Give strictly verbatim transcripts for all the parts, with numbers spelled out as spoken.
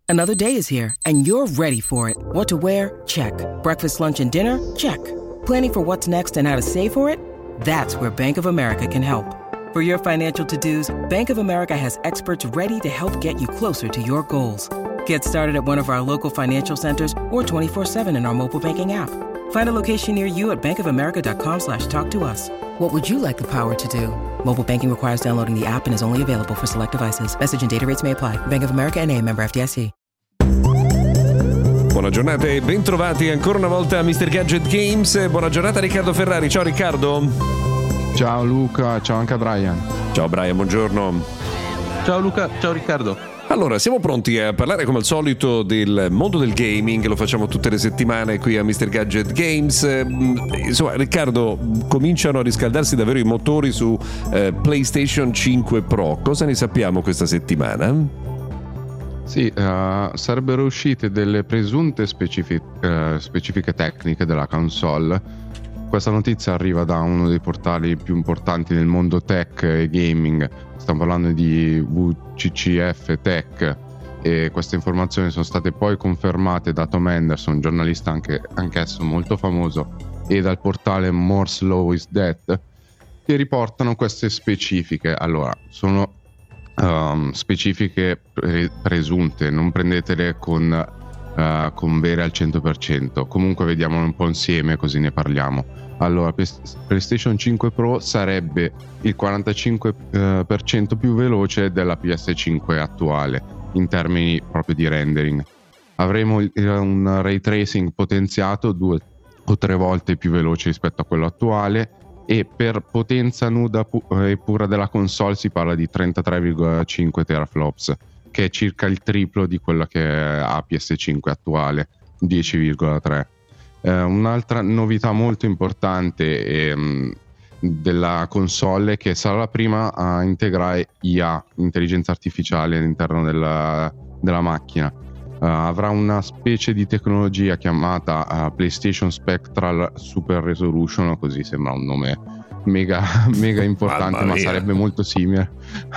Another day is here, and you're ready for it. What to wear? Check. Breakfast, lunch, and dinner? Check. Planning for what's next and how to save for it? That's where Bank of America can help. For your financial to-dos, Bank of America has experts ready to help get you closer to your goals. Get started at one of our local financial centers or twenty-four seven in our mobile banking app. Find a location near you at bankofamerica.com slash talk to us. What would you like the power to do? Mobile banking requires downloading the app and is only available for select devices. Message and data rates may apply. Bank of America N A, member F D I C. Buona giornata e bentrovati ancora una volta a mister Gadget Games. Buona giornata Riccardo Ferrari. Ciao Riccardo. Ciao Luca, ciao anche a Brian. Ciao Brian, buongiorno. Ciao Luca, ciao Riccardo. Allora, siamo pronti a parlare come al solito del mondo del gaming, lo facciamo tutte le settimane qui a mister Gadget Games. Insomma, Riccardo, cominciano a riscaldarsi davvero i motori su eh, PlayStation cinque Pro. Cosa ne sappiamo questa settimana? Sì, uh, sarebbero uscite delle presunte specific- uh, specifiche tecniche della console. Questa notizia arriva da uno dei portali più importanti del mondo tech e gaming. Stiamo parlando di W C C F Tech, e queste informazioni sono state poi confermate da Tom Henderson, un giornalista anche, anch'esso molto famoso, e dal portale Moore's Law is Dead, che riportano queste specifiche. Allora, sono um, specifiche pre- presunte, non prendetele con Uh, con vere al cento per cento. Comunque vediamolo un po' insieme così ne parliamo. Allora, PlayStation cinque Pro sarebbe il quarantacinque per cento più veloce della P S cinque attuale in termini proprio di rendering. Avremo un ray tracing potenziato due o tre volte più veloce rispetto a quello attuale, e per potenza nuda pu- e pura della console si parla di trentatré virgola cinque teraflops, che è circa il triplo di quello che ha P S cinque attuale, dieci virgola tre. Eh, un'altra novità molto importante ehm, della console è che sarà la prima a integrare I A, intelligenza artificiale, all'interno della, della macchina. Uh, avrà una specie di tecnologia chiamata uh, PlayStation Spectral Super Resolution, così sembra un nome mega mega importante, ma sarebbe molto simile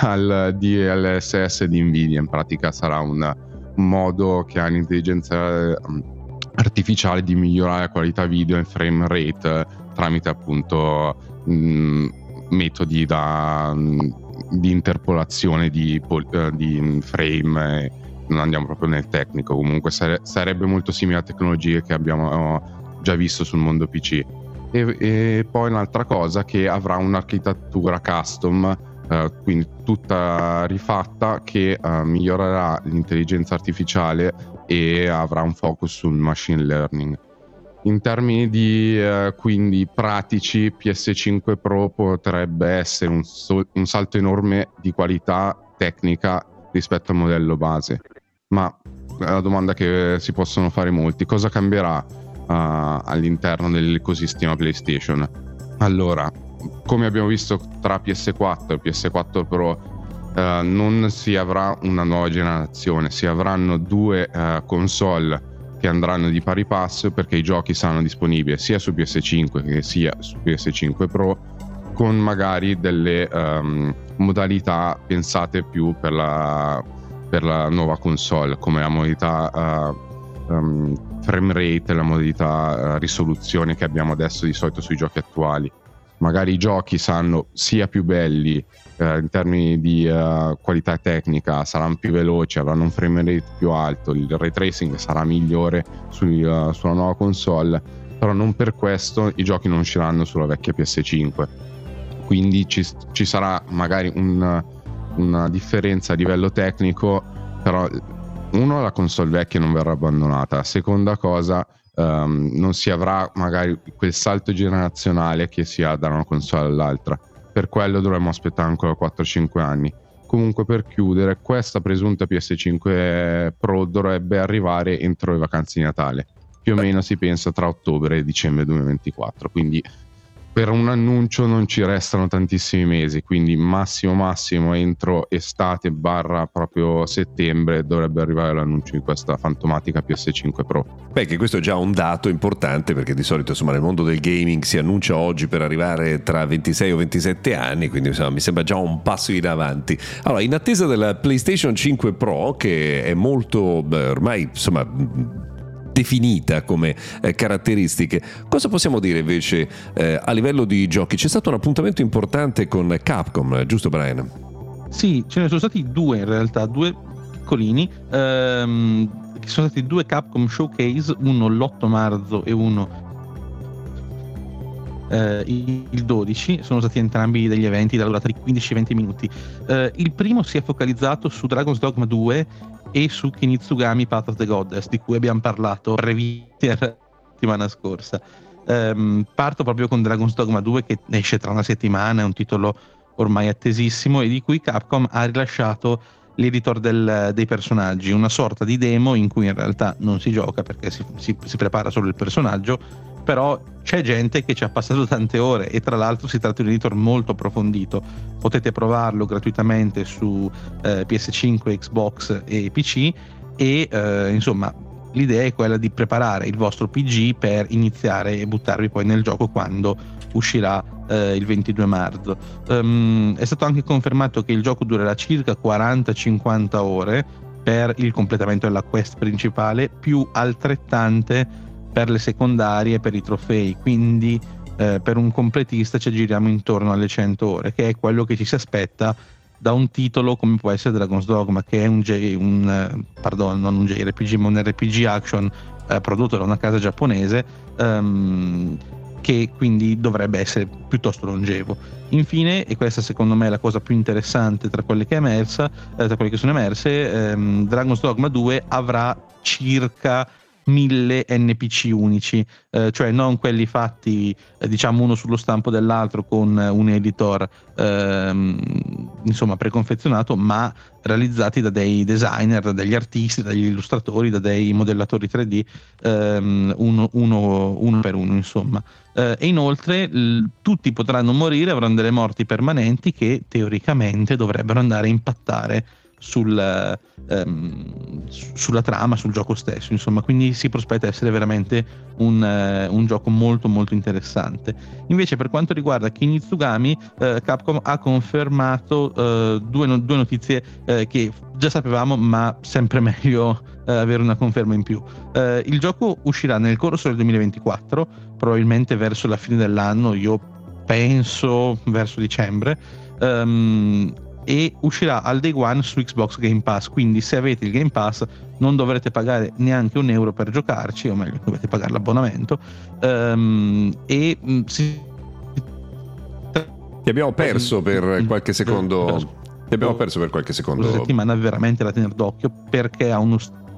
al D L S S di Nvidia. In pratica sarà un, un modo che ha l'intelligenza artificiale di migliorare la qualità video e frame rate eh, tramite appunto mh, metodi da, mh, di interpolazione di, uh, di frame. Eh, non andiamo proprio nel tecnico, comunque sare- sarebbe molto simile a tecnologie che abbiamo già visto sul mondo P C. E, e poi un'altra cosa, che avrà un'architettura custom, eh, quindi tutta rifatta, che eh, migliorerà l'intelligenza artificiale e avrà un focus sul machine learning. In termini di eh, quindi pratici, P S cinque Pro potrebbe essere un, so- un salto enorme di qualità tecnica rispetto al modello base. Ma la domanda che si possono fare molti: cosa cambierà uh, all'interno dell'ecosistema PlayStation? Allora, come abbiamo visto tra P S quattro e P S quattro Pro, uh, non si avrà una nuova generazione, si avranno due uh, console che andranno di pari passo, perché i giochi saranno disponibili sia su P S cinque che sia su P S cinque Pro, con magari delle um, modalità pensate più per la, per la nuova console, come la modalità uh, um, frame rate, la modalità uh, risoluzione che abbiamo adesso di solito sui giochi attuali. Magari i giochi saranno sia più belli uh, in termini di uh, qualità tecnica, saranno più veloci, avranno un frame rate più alto, il ray tracing sarà migliore sui, uh, sulla nuova console, però non per questo i giochi non usciranno sulla vecchia P S cinque. Quindi ci, ci sarà magari un, una differenza a livello tecnico, però uno, la console vecchia non verrà abbandonata, seconda cosa, um, non si avrà magari quel salto generazionale che si ha da una console all'altra. Per quello dovremmo aspettare ancora quattro cinque anni. Comunque, per chiudere, questa presunta P S cinque Pro dovrebbe arrivare entro le vacanze di Natale, più o meno si pensa tra ottobre e dicembre duemilaventiquattro, quindi per un annuncio non ci restano tantissimi mesi, quindi massimo massimo entro estate barra proprio settembre dovrebbe arrivare l'annuncio di questa fantomatica P S cinque Pro. Beh, che questo è già un dato importante, perché di solito insomma nel mondo del gaming si annuncia oggi per arrivare tra ventisei o ventisette anni, quindi insomma mi sembra già un passo in avanti. Allora, in attesa della PlayStation cinque Pro, che è molto beh, ormai insomma definita come eh, caratteristiche, cosa possiamo dire invece eh, a livello di giochi? C'è stato un appuntamento importante con Capcom, giusto Brian? Sì, ce ne sono stati due in realtà, due piccolini, ehm, che sono stati due Capcom Showcase, uno l'otto marzo e uno eh, il dodici. Sono stati entrambi degli eventi dalla durata di quindici venti minuti. Eh, il primo si è focalizzato su Dragon's Dogma due e su Kinitsugami Path of the Goddess, di cui abbiamo parlato brevemente la settimana scorsa. Um, parto proprio con Dragon's Dogma due, che esce tra una settimana, è un titolo ormai attesissimo e di cui Capcom ha rilasciato l'editor del, dei personaggi, una sorta di demo in cui in realtà non si gioca perché si, si, si prepara solo il personaggio, però c'è gente che ci ha passato tante ore e tra l'altro si tratta di un editor molto approfondito. Potete provarlo gratuitamente su eh, P S cinque, Xbox e P C e eh, insomma l'idea è quella di preparare il vostro P G per iniziare e buttarvi poi nel gioco quando uscirà eh, il ventidue marzo. Um, è stato anche confermato che il gioco durerà circa quaranta cinquanta ore per il completamento della quest principale, più altrettante per le secondarie e per i trofei, quindi eh, per un completista ci aggiriamo intorno alle cento ore, che è quello che ci si aspetta da un titolo come può essere Dragon's Dogma, che è un, J, un eh, pardon, non un J R P G ma un R P G action eh, prodotto da una casa giapponese, um, che quindi dovrebbe essere piuttosto longevo. Infine, e questa secondo me è la cosa più interessante tra quelle che è emersa, eh, tra quelle che sono emerse, ehm, Dragon's Dogma due avrà circa mille N P C unici, eh, cioè non quelli fatti eh, diciamo uno sullo stampo dell'altro con un editor ehm, insomma preconfezionato, ma realizzati da dei designer, da degli artisti, dagli illustratori, da dei modellatori tre D, ehm, uno, uno, uno per uno insomma. Eh, e inoltre l- tutti potranno morire, avranno delle morti permanenti che teoricamente dovrebbero andare a impattare sul, ehm, sulla trama, sul gioco stesso insomma, quindi si prospetta essere veramente un, uh, un gioco molto molto interessante. Invece per quanto riguarda Kinitsugami, eh, Capcom ha confermato eh, due, no- due notizie eh, che già sapevamo, ma sempre meglio eh, avere una conferma in più. Eh, il gioco uscirà nel corso del duemilaventiquattro, probabilmente verso la fine dell'anno, io penso verso dicembre, um, e uscirà al day one su Xbox Game Pass, quindi se avete il Game Pass non dovrete pagare neanche un euro per giocarci, o meglio dovete pagare l'abbonamento, um, e um, si... ti abbiamo perso per qualche secondo ti abbiamo perso per qualche secondo questa settimana veramente da tenere d'occhio, perché ha uno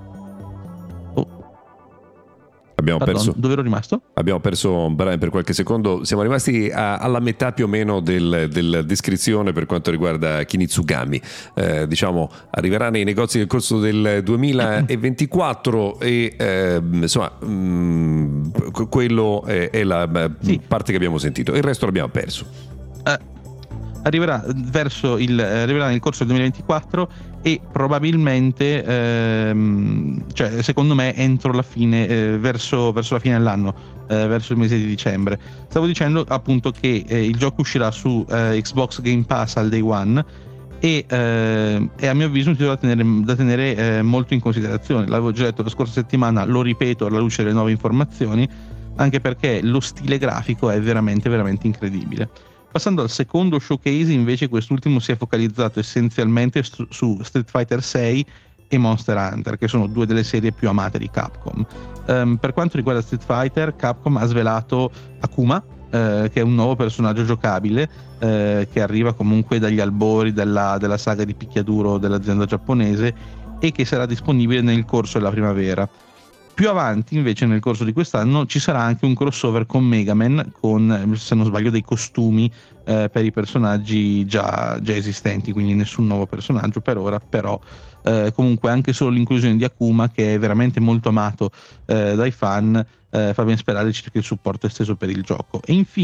Abbiamo Pardon, perso, dove ero rimasto? Abbiamo perso Brian per qualche secondo. Siamo rimasti a, alla metà più o meno del, della descrizione per quanto riguarda Kinitsugami. Eh, diciamo, arriverà nei negozi nel corso del duemilaventiquattro e eh, insomma, mh, quello è, è la sì. parte che abbiamo sentito. Il resto l'abbiamo perso. Uh. Arriverà verso il arriverà nel corso del duemilaventiquattro e probabilmente ehm, cioè secondo me entro la fine eh, verso, verso la fine dell'anno, eh, verso il mese di dicembre. Stavo dicendo appunto che eh, il gioco uscirà su eh, Xbox Game Pass al day one e eh, è a mio avviso un titolo da tenere, da tenere eh, molto in considerazione. L'avevo già detto la scorsa settimana, lo ripeto alla luce delle nuove informazioni, anche perché lo stile grafico è veramente veramente incredibile. Passando al secondo showcase, invece, quest'ultimo si è focalizzato essenzialmente su, su Street Fighter sei e Monster Hunter, che sono due delle serie più amate di Capcom. Um, per quanto riguarda Street Fighter, Capcom ha svelato Akuma, eh, che è un nuovo personaggio giocabile eh, che arriva comunque dagli albori della, della saga di picchiaduro dell'azienda giapponese e che sarà disponibile nel corso della primavera. Più avanti, invece, nel corso di quest'anno ci sarà anche un crossover con Mega Man, con, se non sbaglio, dei costumi eh, per i personaggi già, già esistenti, quindi nessun nuovo personaggio per ora, però eh, comunque anche solo l'inclusione di Akuma, che è veramente molto amato eh, dai fan, eh, fa ben sperare circa il supporto esteso per il gioco. E infine,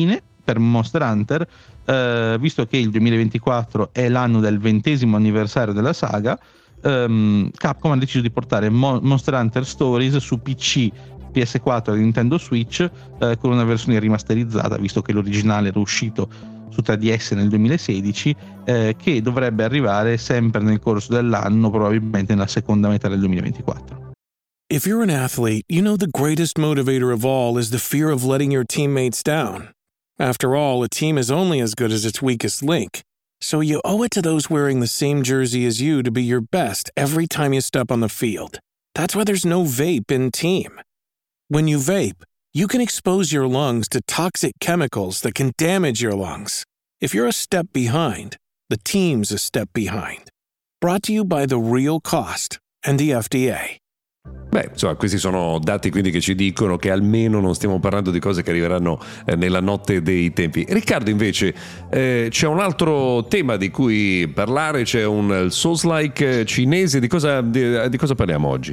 per Monster Hunter, eh, visto che il duemilaventiquattro è l'anno del ventesimo anniversario della saga, ehm, Capcom ha deciso di portare Mo- Monster Hunter Stories su P C, P S quattro e Nintendo Switch, eh, con una versione rimasterizzata, visto che l'originale era uscito su tre D S nel duemilasedici, eh, che dovrebbe arrivare sempre nel corso dell'anno, probabilmente nella seconda metà del duemilaventiquattro. If you're an athlete, you know the greatest motivator of all is the fear of letting your teammates down. After all, a team is only as good as its weakest link. So you owe it to those wearing the same jersey as you to be your best every time you step on the field. That's why there's no vape in team. When you vape, you can expose your lungs to toxic chemicals that can damage your lungs. If you're a step behind, the team's a step behind. Brought to you by The Real Cost and the F D A. Beh, insomma, questi sono dati quindi che ci dicono che almeno non stiamo parlando di cose che arriveranno eh, nella notte dei tempi. Riccardo, invece, eh, c'è un altro tema di cui parlare, c'è un Souls-like cinese. Di cosa, di, di cosa parliamo oggi?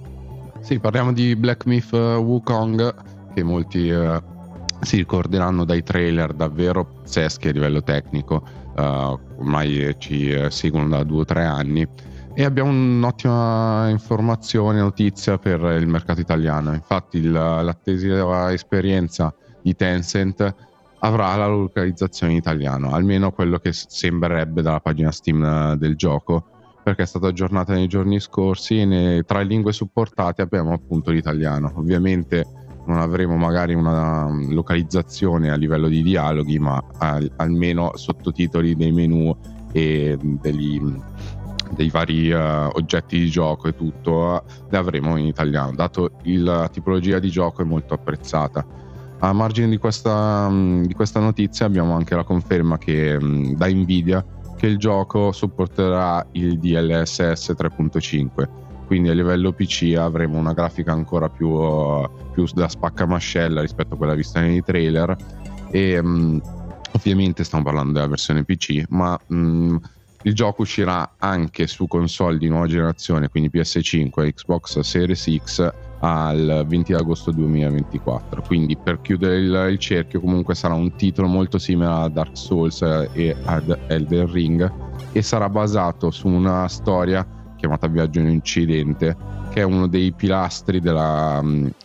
Sì, parliamo di Black Myth Wukong, che molti eh, si ricorderanno dai trailer davvero pazzeschi a livello tecnico, uh, ormai ci eh, seguono da due o tre anni. E abbiamo un'ottima informazione, notizia per il mercato italiano. Infatti il, l'attesa esperienza di Tencent avrà la localizzazione in italiano, almeno quello che sembrerebbe dalla pagina Steam del gioco, perché è stata aggiornata nei giorni scorsi e ne, tra le lingue supportate abbiamo appunto l'italiano. Ovviamente non avremo magari una localizzazione a livello di dialoghi, ma al, almeno sottotitoli dei menu e degli... dei vari uh, oggetti di gioco e tutto uh, le avremo in italiano, dato il, la tipologia di gioco è molto apprezzata. A margine di questa, um, di questa notizia abbiamo anche la conferma che um, da Nvidia che il gioco supporterà il D L S S tre punto cinque, quindi a livello P C avremo una grafica ancora più, uh, più da spaccamascella rispetto a quella vista nei trailer e um, ovviamente stiamo parlando della versione P C, ma um, il gioco uscirà anche su console di nuova generazione, quindi P S cinque e Xbox Series X al venti agosto duemilaventiquattro. Quindi per chiudere il, il cerchio, comunque sarà un titolo molto simile a Dark Souls e ad Elden Ring e sarà basato su una storia chiamata Viaggio in Occidente, che è uno dei pilastri della,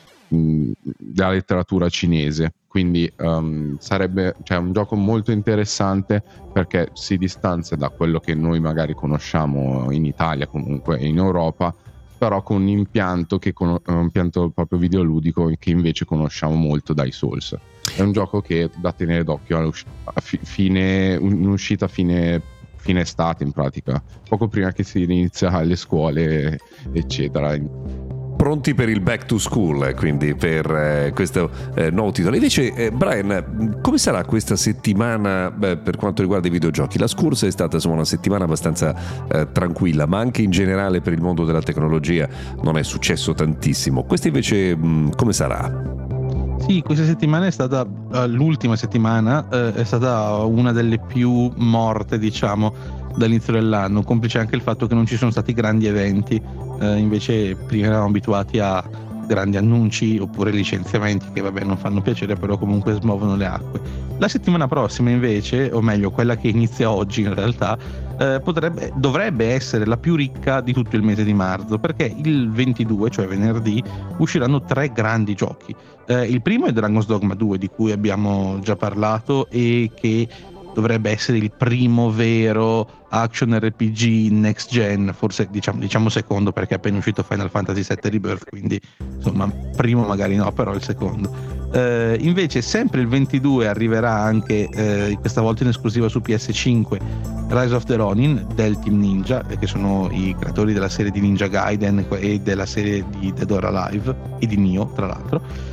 della letteratura cinese. Quindi um, sarebbe cioè, un gioco molto interessante perché si distanzia da quello che noi magari conosciamo in Italia, comunque in Europa, però con un impianto, che con, un impianto proprio videoludico che invece conosciamo molto dai Souls. È un gioco che da tenere d'occhio a fine, un'uscita fine, fine estate in pratica, poco prima che si inizia le scuole eccetera. Pronti per il back to school, quindi per eh, questo eh, nuovo titolo. Invece eh, Brian, come sarà questa settimana beh, per quanto riguarda i videogiochi? La scorsa è stata insomma una settimana abbastanza eh, tranquilla, ma anche in generale per il mondo della tecnologia non è successo tantissimo. Questa invece mh, come sarà? Sì, questa settimana è stata uh, l'ultima settimana uh, è stata una delle più morte, diciamo, dall'inizio dell'anno, complice anche il fatto che non ci sono stati grandi eventi, uh, invece prima eravamo abituati a grandi annunci oppure licenziamenti che vabbè non fanno piacere, però comunque smuovono le acque. La settimana prossima invece, o meglio quella che inizia oggi in realtà, eh, potrebbe, dovrebbe essere la più ricca di tutto il mese di marzo, perché il ventidue, cioè venerdì, usciranno tre grandi giochi. Eh, il primo è Dragon's Dogma due, di cui abbiamo già parlato e che dovrebbe essere il primo vero action R P G next gen, forse diciamo, diciamo secondo perché è appena uscito Final Fantasy sette Rebirth, quindi insomma primo magari no, però il secondo. Eh, invece sempre il ventidue arriverà anche eh, questa volta in esclusiva su P S cinque Rise of the Ronin del Team Ninja, che sono i creatori della serie di Ninja Gaiden e della serie di Dead or Alive e di Nioh tra l'altro.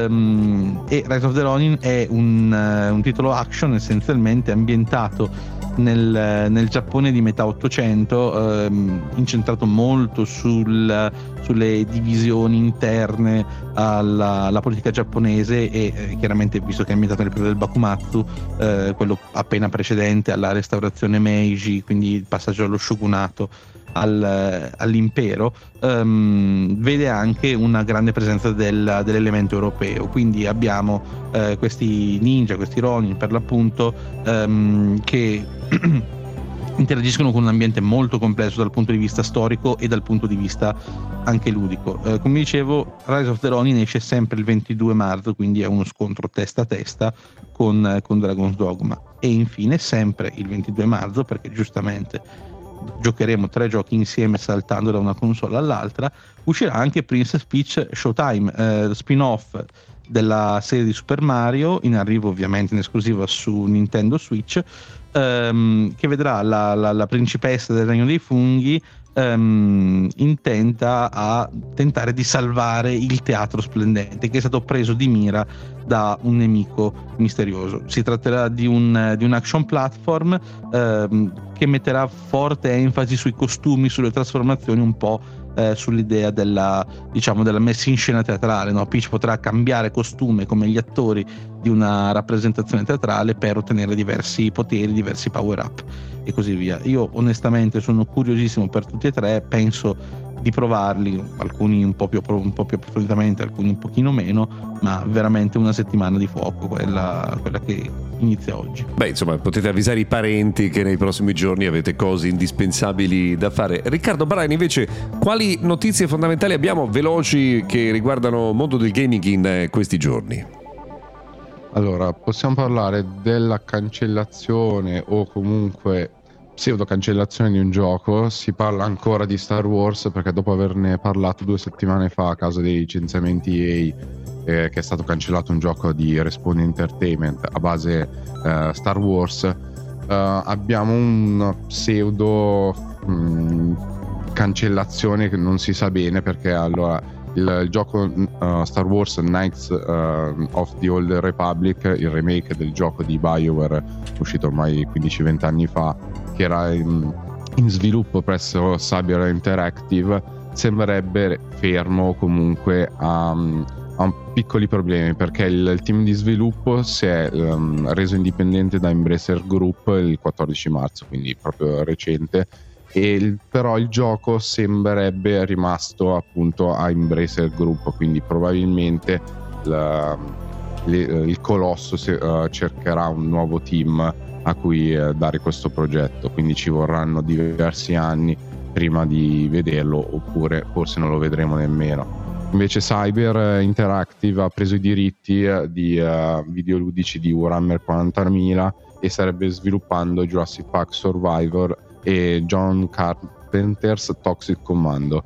Um, e Rise of the Ronin è un, uh, un titolo action essenzialmente ambientato nel, nel Giappone di metà Ottocento, um, incentrato molto sul, sulle divisioni interne alla, alla politica giapponese e eh, chiaramente, visto che è ambientato nel periodo del Bakumatsu, eh, quello appena precedente alla restaurazione Meiji, quindi il passaggio allo shogunato, al, all'impero, um, vede anche una grande presenza del, dell'elemento europeo. Quindi abbiamo uh, questi ninja, questi ronin per l'appunto, um, che interagiscono con un ambiente molto complesso dal punto di vista storico e dal punto di vista anche ludico. Eh, come dicevo, Rise of the Ronin esce sempre il ventidue marzo, quindi è uno scontro testa a testa con, eh, con Dragon's Dogma. E infine sempre il ventidue marzo, perché giustamente giocheremo tre giochi insieme saltando da una console all'altra, uscirà anche Princess Peach Showtime, eh, spin-off della serie di Super Mario, in arrivo ovviamente in esclusiva su Nintendo Switch, ehm, che vedrà la, la, la principessa del Regno dei Funghi ehm, intenta a tentare di salvare il teatro splendente che è stato preso di mira da un nemico misterioso. Si tratterà di un, di un action platform ehm, che metterà forte enfasi sui costumi, sulle trasformazioni, un po' Eh, sull'idea della, diciamo, della messa in scena teatrale, no? Peach potrà cambiare costume come gli attori di una rappresentazione teatrale per ottenere diversi poteri, diversi power up e così via. Io onestamente sono curiosissimo per tutti e tre, penso di provarli, alcuni un po' più, un po' più approfonditamente, alcuni un pochino meno, ma veramente una settimana di fuoco quella, quella che inizia oggi. Beh, insomma, potete avvisare i parenti che nei prossimi giorni avete cose indispensabili da fare. Riccardo Brian, invece, quali notizie fondamentali abbiamo veloci che riguardano il mondo del gaming in questi giorni? Allora, possiamo parlare della cancellazione o comunque pseudo cancellazione di un gioco. Si parla ancora di Star Wars perché dopo averne parlato due settimane fa a causa dei licenziamenti E A, eh, che è stato cancellato un gioco di Respawn Entertainment a base eh, Star Wars, eh, abbiamo un pseudo mh, cancellazione che non si sa bene, perché allora il, il gioco uh, Star Wars Knights uh, of the Old Republic, il remake del gioco di BioWare uscito ormai quindici venti anni fa, che era in, in sviluppo presso Cyber Interactive, sembrerebbe fermo comunque a, a piccoli problemi, perché il, il team di sviluppo si è um, reso indipendente da Embracer Group il quattordici marzo, quindi proprio recente, e il, però il gioco sembrerebbe rimasto appunto a Embracer Group, quindi probabilmente la, le, il colosso se, uh, cercherà un nuovo team a cui eh, dare questo progetto, quindi ci vorranno diversi anni prima di vederlo, oppure forse non lo vedremo nemmeno. Invece Cyber Interactive ha preso i diritti di uh, videoludici di Warhammer quarantamila e starebbe sviluppando Jurassic Park Survivor e John Carpenter's Toxic Commando.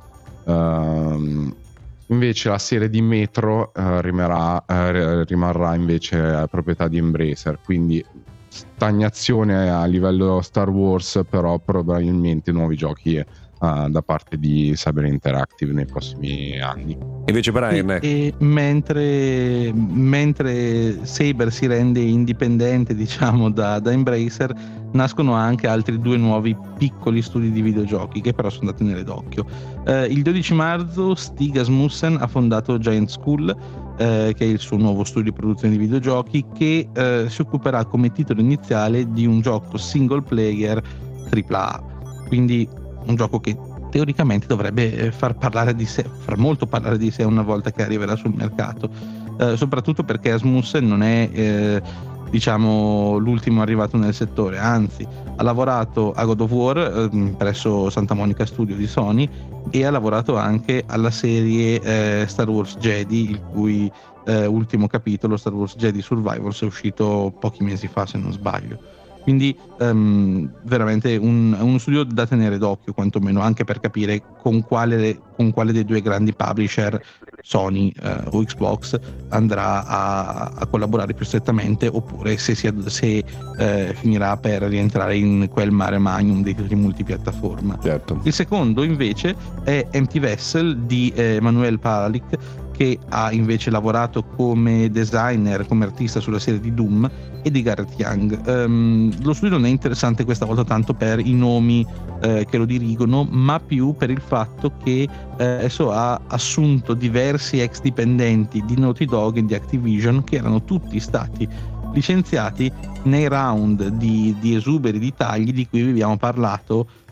Uh, invece la serie di Metro uh, rimarrà, uh, rimarrà invece a proprietà di Embracer, quindi stagnazione a livello Star Wars, però probabilmente nuovi giochi uh, da parte di Cyber Interactive nei prossimi anni. Invece Brian, e, e mentre, mentre Saber si rende indipendente, diciamo, da, da Embracer, nascono anche altri due nuovi piccoli studi di videogiochi che però sono da tenere d'occhio. Eh, il dodici marzo Stig Asmussen ha fondato Giant School, eh, che è il suo nuovo studio di produzione di videogiochi, che eh, si occuperà come titolo iniziale di un gioco single player tripla A, quindi un gioco che teoricamente dovrebbe far parlare di sé, far molto parlare di sé una volta che arriverà sul mercato, eh, soprattutto perché Asmussen non è eh, diciamo l'ultimo arrivato nel settore, anzi ha lavorato a God of War eh, presso Santa Monica Studio di Sony, e ha lavorato anche alla serie eh, Star Wars Jedi, il cui eh, ultimo capitolo, Star Wars Jedi Survivors, è uscito pochi mesi fa se non sbaglio. Quindi um, veramente un, uno studio da tenere d'occhio, quantomeno, anche per capire con quale, con quale dei due grandi publisher, Sony uh, o Xbox, andrà a, a collaborare più strettamente, oppure se, si, se uh, finirà per rientrare in quel mare magnum dei titoli multipiattaforma. Certo. Il secondo invece è Empty Vessel di Emanuel Pavlik, che ha invece lavorato come designer, come artista sulla serie di Doom e di Gareth Young. Um, lo studio non è interessante questa volta tanto per i nomi eh, che lo dirigono, ma più per il fatto che eh, adesso ha assunto diversi ex dipendenti di Naughty Dog e di Activision, che erano tutti stati licenziati nei round di, di esuberi di tagli di cui vi abbiamo parlato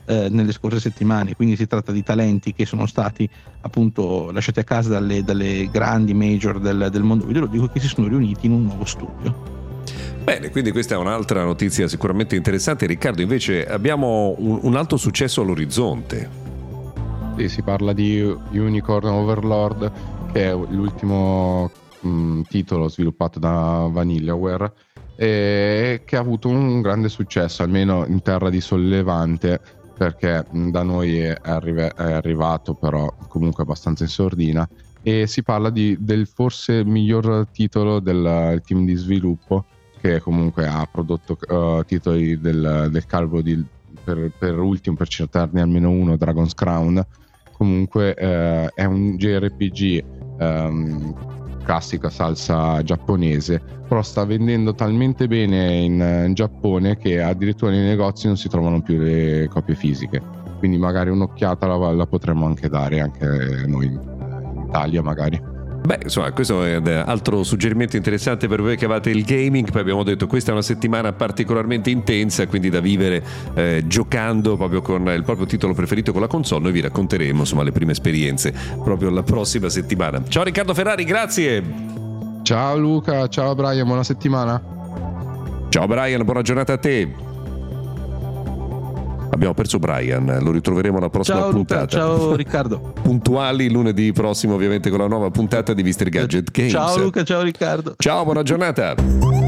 eh, nelle scorse settimane, quindi si tratta di talenti che sono stati appunto lasciati a casa dalle, dalle grandi major del, del mondo videoludico, che si sono riuniti in un nuovo studio. Bene, quindi questa è un'altra notizia sicuramente interessante. Riccardo, invece abbiamo un, un altro successo all'orizzonte. Sì, si parla di Unicorn Overlord, che è l'ultimo mh, titolo sviluppato da Vanillaware e che ha avuto un grande successo, almeno in terra di Sollevante, perché mh, da noi è, arri- è arrivato però comunque abbastanza in sordina, e si parla di, del forse miglior titolo del team di sviluppo, che comunque ha prodotto uh, titoli del, del calibro di, per, per ultimo, per citarne almeno uno, Dragon's Crown. Comunque uh, è un J R P G um, classica salsa giapponese, però sta vendendo talmente bene in, in Giappone che addirittura nei negozi non si trovano più le copie fisiche, quindi magari un'occhiata la, la potremmo anche dare anche noi in, in Italia magari. Beh, insomma, questo è un altro suggerimento interessante per voi che avete il gaming. Poi abbiamo detto questa è una settimana particolarmente intensa, quindi da vivere eh, giocando proprio con il proprio titolo preferito con la console. Noi vi racconteremo insomma le prime esperienze proprio la prossima settimana. Ciao Riccardo Ferrari, grazie. Ciao Luca, ciao Brian, buona settimana. Ciao Brian, buona giornata a te. Abbiamo perso Brian, lo ritroveremo alla prossima ciao, puntata. Luca, ciao Riccardo. Puntuali lunedì prossimo ovviamente con la nuova puntata di mister Gadget Games. Ciao Luca, ciao Riccardo. Ciao, buona giornata.